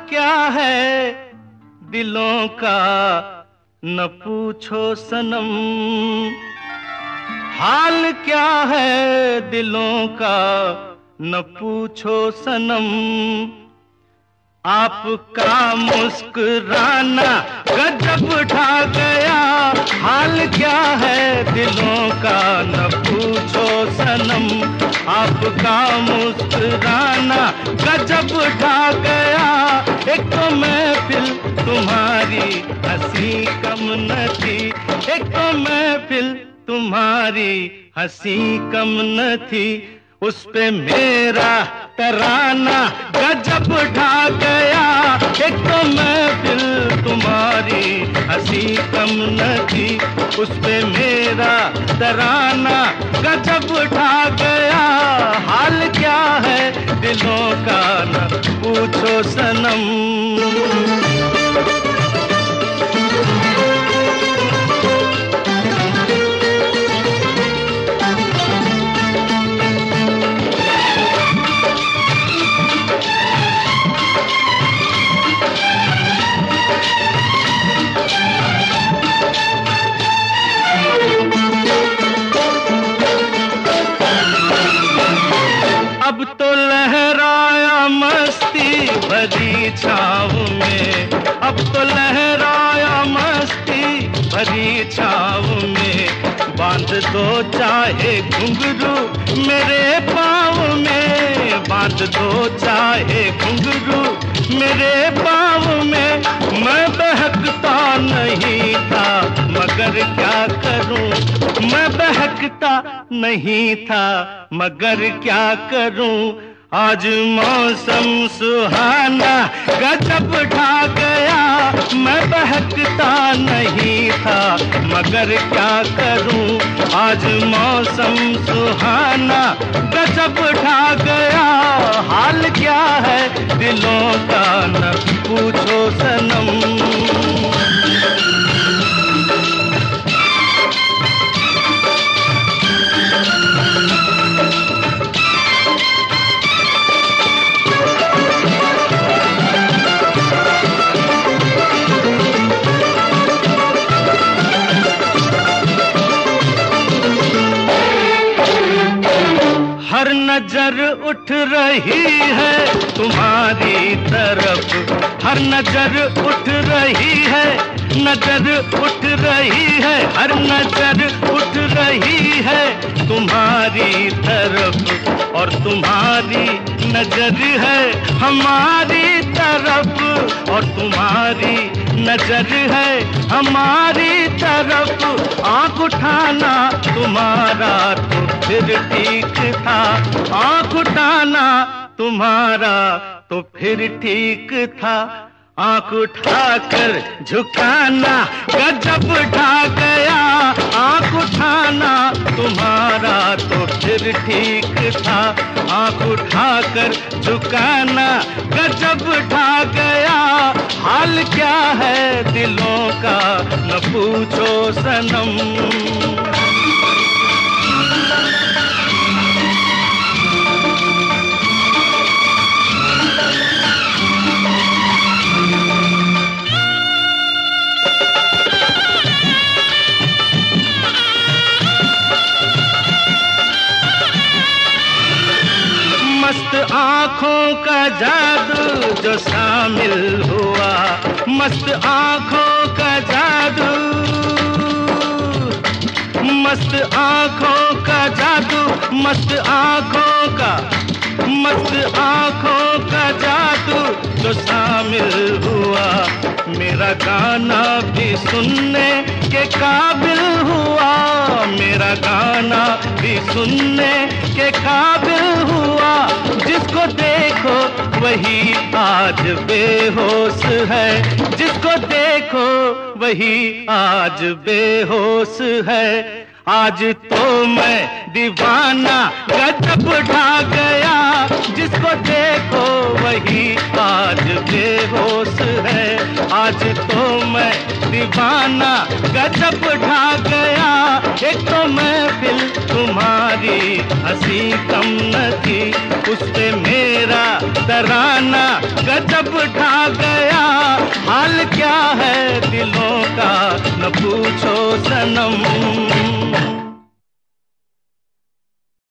क्या है दिलों का न पूछो सनम, हाल क्या है दिलों का न पूछो सनम। आपका मुस्कुराना गजब ढा गया, हाल क्या है दिलों का न पूछो सनम। आपका मुस्कुराना गजब ढा गया, एक तो महफिल तुम्हारी हंसी कम न थी, एक तो महफिल तुम्हारी हंसी कम न थी। उस पे मेरा तराना गजब ढा गया, एक तो महफिल तुम्हारी हंसी कम न थी। उस पे मेरा तराना गजब ढा गया, हाल क्या है दिलों का न पूछो सनम। अब तो लहराया मस्ती भरी छाँव में, अब तो लहराया मस्ती भरी छाँव में। बांध दो चाहे घुंघरू मेरे पाँव में, बांध दो चाहे घुंघरू मेरे पाँव में। मैं बहकता नहीं था मगर क्या करूं, मैं बहकता नहीं था मगर क्या करूं। आज मौसम सुहाना गजब ढा गया, मैं बहकता नहीं था मगर क्या करूं। आज मौसम सुहाना गजब ढा गया, हाल क्या है दिलों का न पूछो सनम। हर नजर उठ रही है तुम्हारी तरफ, हर नजर उठ रही है, नजर उठ रही है, हर नजर उठ रही है तुम्हारी तरफ। और तुम्हारी नजर है हमारी तरफ, और तुम्हारी नजर है हमारी तरफ। आँख उठाना तुम्हारा तो फिर ठीक था, आँख उठाना तुम्हारा तो फिर ठीक था। आँख उठाकर झुकाना गजब ढा गया, आँख उठाना तुम्हारा तो फिर ठीक था। आँख उठाकर झुकाना गजब ढा गया, हाल क्या है दिलों का न पूछो सनम। मस्त आँखों का जादू जो शामिल हुआ, मस्त आँखों का जादू, मस्त आँखों का जादू, मस्त आँखों का, मस्त आँखों का जादू जो शामिल हुआ। मेरा गाना भी सुनने के काबिल हुआ, मेरा गाना भी सुनने के काबिल हुआ। जिसको देखो वही आज बेहोश है, जिसको देखो वही आज बेहोश है। आज तो मैं दीवाना गजब ढा गया, जिसको देखो वही आज बेहोश है। आज तो मैं दीवाना गजब ढा गया, एक तो महफिल तुम्हारी हंसी कम न थी, उस पे मेरा तराना जब ढा गया, हाल क्या है दिलों का न पूछो सनम।